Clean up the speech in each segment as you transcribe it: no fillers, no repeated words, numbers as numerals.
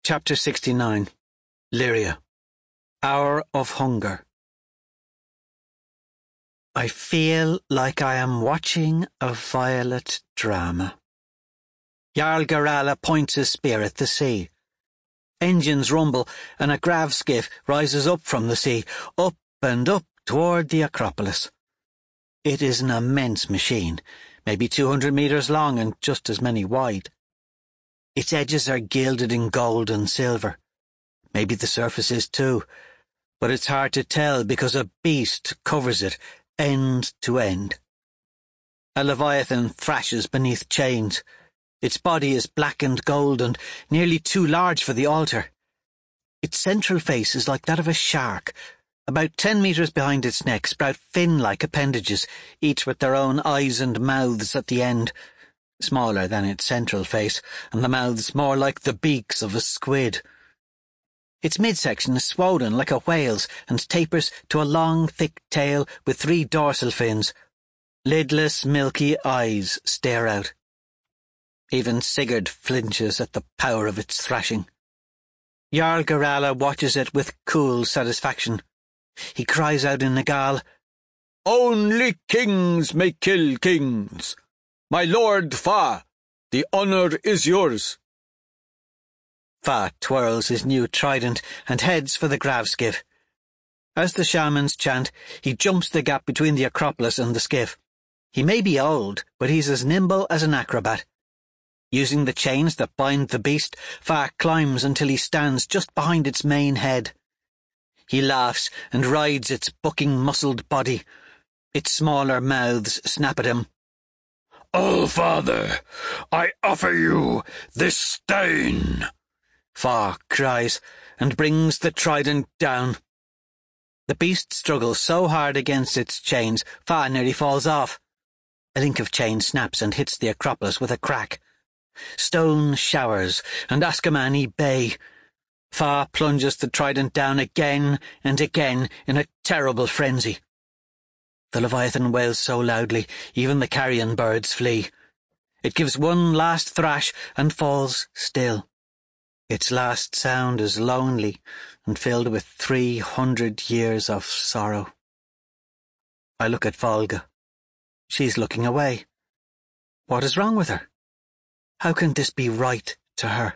Chapter 69. Lyria. Hour of Hunger. I feel like I am watching a violet drama. Jarl Gerala points his spear at the sea. Engines rumble, and a grav skiff rises up from the sea, up and up toward the Acropolis. It is an immense machine, maybe 200 meters long and just as many wide. Its edges are gilded in gold and silver. Maybe the surface is too, but it's hard to tell because a beast covers it end to end. A leviathan thrashes beneath chains. Its body is blackened gold and nearly too large for the altar. Its central face is like that of a shark. About 10 meters behind its neck sprout fin-like appendages, each with their own eyes and mouths at the end, smaller than its central face, and the mouths more like the beaks of a squid. Its midsection is swollen like a whale's and tapers to a long, thick tail with 3 dorsal fins. Lidless, milky eyes stare out. Even Sigurd flinches at the power of its thrashing. Jarl Gerala watches it with cool satisfaction. He cries out in Nagal, "Only kings may kill kings! My lord Fa, the honour is yours." Fa twirls his new trident and heads for the grav skiff. As the shamans chant, he jumps the gap between the Acropolis and the skiff. He may be old, but he's as nimble as an acrobat. Using the chains that bind the beast, Fa climbs until he stands just behind its main head. He laughs and rides its bucking muscled body. Its smaller mouths snap at him. "All-Father, I offer you this stain," Fa cries, and brings the trident down. The beast struggles so hard against its chains, Fa nearly falls off. A link of chain snaps and hits the Acropolis with a crack. Stone showers and Ascamani bay. Fa plunges the trident down again and again in a terrible frenzy. The Leviathan wails so loudly, even the carrion birds flee. It gives one last thrash and falls still. Its last sound is lonely and filled with 300 years of sorrow. I look at Volga. She's looking away. What is wrong with her? How can this be right to her?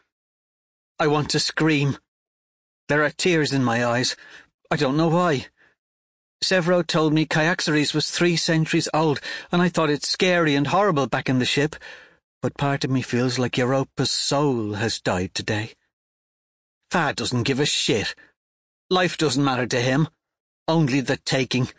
I want to scream. There are tears in my eyes. I don't know why. Severo told me Kyaxares was 3 centuries old, and I thought it scary and horrible back in the ship, but part of me feels like Europa's soul has died today. Fa doesn't give a shit. Life doesn't matter to him. Only the taking.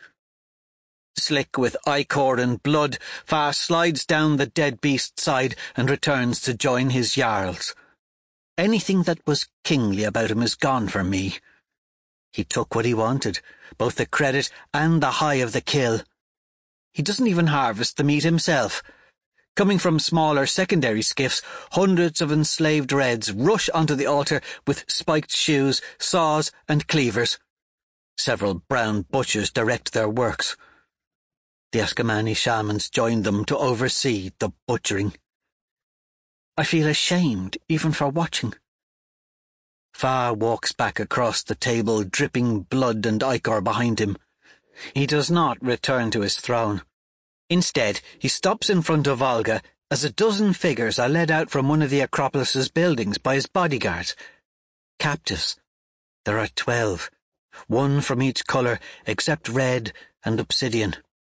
Slick with ichor and blood, Fa slides down the dead beast's side and returns to join his jarls. Anything that was kingly about him is gone for me. He took what he wanted, both the credit and the high of the kill. He doesn't even harvest the meat himself. Coming from smaller secondary skiffs, hundreds of enslaved Reds rush onto the altar with spiked shoes, saws, and cleavers. Several brown butchers direct their works. The Ascamani shamans join them to oversee the butchering. I feel ashamed even for watching. Fa walks back across the table, dripping blood and ichor behind him. He does not return to his throne. Instead, he stops in front of Volga as a dozen figures are led out from one of the Acropolis's buildings by his bodyguards. Captives. There are 12, 1 from each colour except red and obsidian.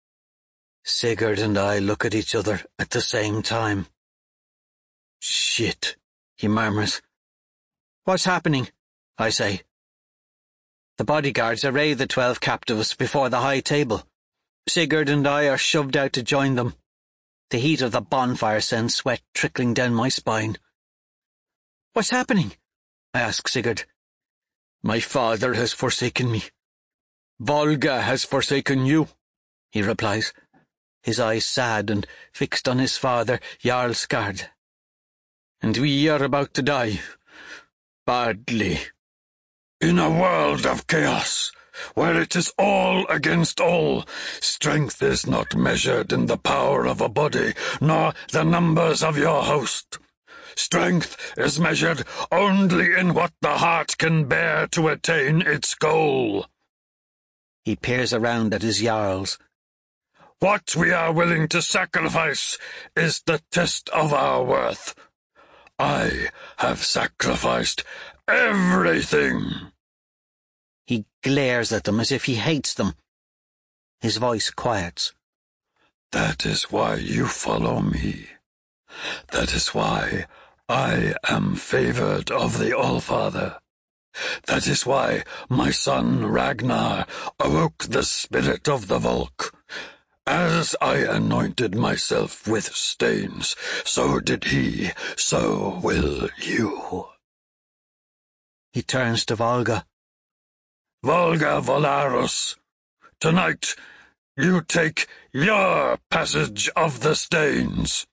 Sigurd and I look at each other at the same time. "Shit," he murmurs. "What's happening?" I say. The bodyguards array the 12 captives before the high table. Sigurd and I are shoved out to join them. The heat of the bonfire sends sweat trickling down my spine. "What's happening?" I ask Sigurd. "My father has forsaken me. Volga has forsaken you," he replies, his eyes sad and fixed on his father, Jarl Skard. "And we are about to die. Badly. In a world of chaos, where it is all against all, strength is not measured in the power of a body, nor the numbers of your host. Strength is measured only in what the heart can bear to attain its goal. He peers around at his jarls. What we are willing to sacrifice is the test of our worth. I have sacrificed everything. He glares at them as if he hates them. His voice quiets. That is why you follow me. That is why I am favored of the Allfather. That is why my son Ragnar awoke the spirit of the Volk. As I anointed myself with stains, so did he, so will you. He turns to Volga. Volga Volarus, tonight you take your passage of the stains.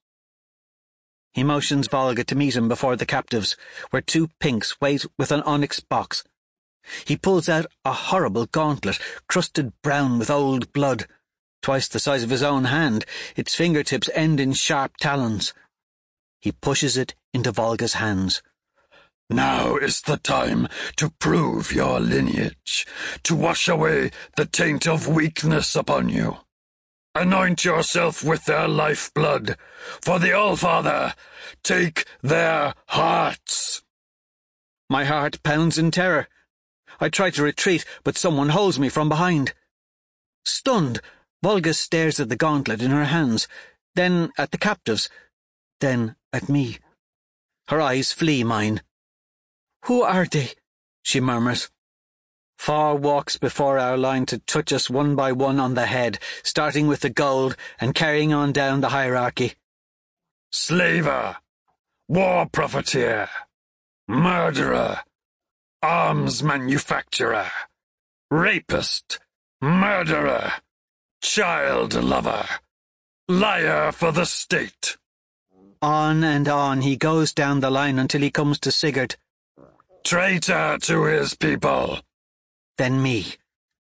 He motions Volga to meet him before the captives, where two pinks wait with an onyx box. He pulls out a horrible gauntlet, crusted brown with old blood. Twice the size of his own hand, its fingertips end in sharp talons. He pushes it into Volga's hands. Now is the time to prove your lineage, to wash away the taint of weakness upon you. Anoint yourself with their lifeblood. For the Allfather, take their hearts. My heart pounds in terror. I try to retreat, but someone holds me from behind. Stunned, Volga stares at the gauntlet in her hands, then at the captives, then at me. Her eyes flee mine. "Who are they?" she murmurs. Far walks before our line to touch us one by one on the head, starting with the gold and carrying on down the hierarchy. Slaver, war profiteer, murderer, arms manufacturer, rapist, murderer, child lover, liar for the state. On and on he goes down the line until he comes to Sigurd. Traitor to his people. Then me.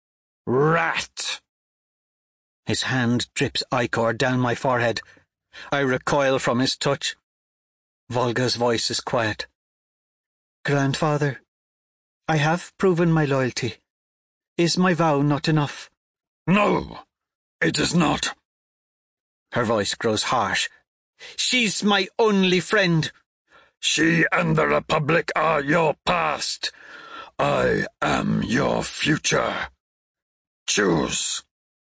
Rat. His hand drips ichor down my forehead. I recoil from his touch. Volga's voice is quiet. "Grandfather, I have proven my loyalty. Is my vow not enough?" No, it is not. Her voice grows harsh. "She's my only friend." She and the Republic are your past. I am your future. Choose.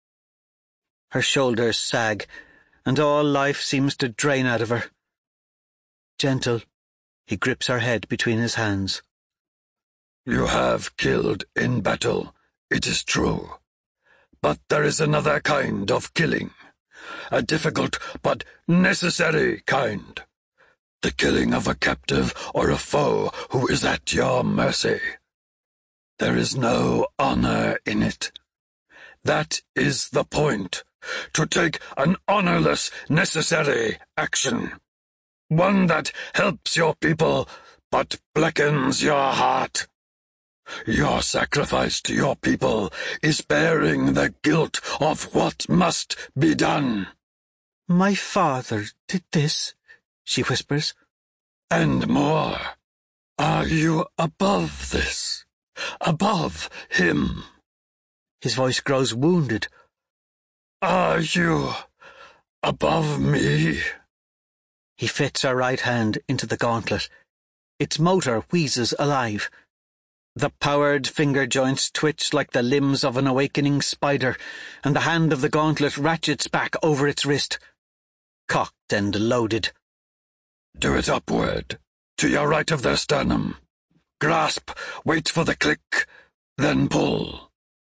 Her shoulders sag, and all life seems to drain out of her. Gentle, he grips her head between his hands. You have killed in battle, it is true. But there is another kind of killing. A difficult but necessary kind. The killing of a captive or a foe who is at your mercy. There is no honor in it. That is the point. To take an honorless, necessary action. One that helps your people, but blackens your heart. Your sacrifice to your people is bearing the guilt of what must be done. "My father did this," she whispers. And more. Are you above this? Above him? His voice grows wounded. Are you above me? He fits her right hand into the gauntlet. Its motor wheezes alive. The powered finger joints twitch like the limbs of an awakening spider, and the hand of the gauntlet ratchets back over its wrist. Cocked and loaded. Do it upward, to your right of their sternum. Grasp, wait for the click, then pull.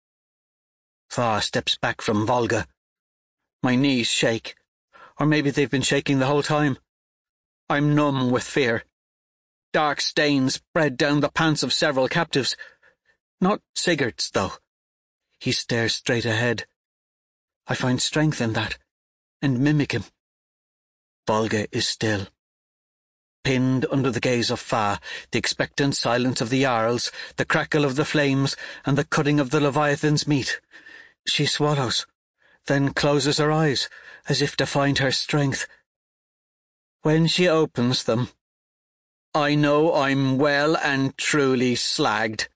Thar steps back from Volga. My knees shake, or maybe they've been shaking the whole time. I'm numb with fear. Dark stains spread down the pants of several captives. Not Sigurd's, though. He stares straight ahead. I find strength in that, and mimic him. Volga is still. Pinned under the gaze of Fa, the expectant silence of the Jarls, the crackle of the flames, and the cutting of the Leviathan's meat. She swallows, then closes her eyes, as if to find her strength. When she opens them, I know I'm well and truly slagged.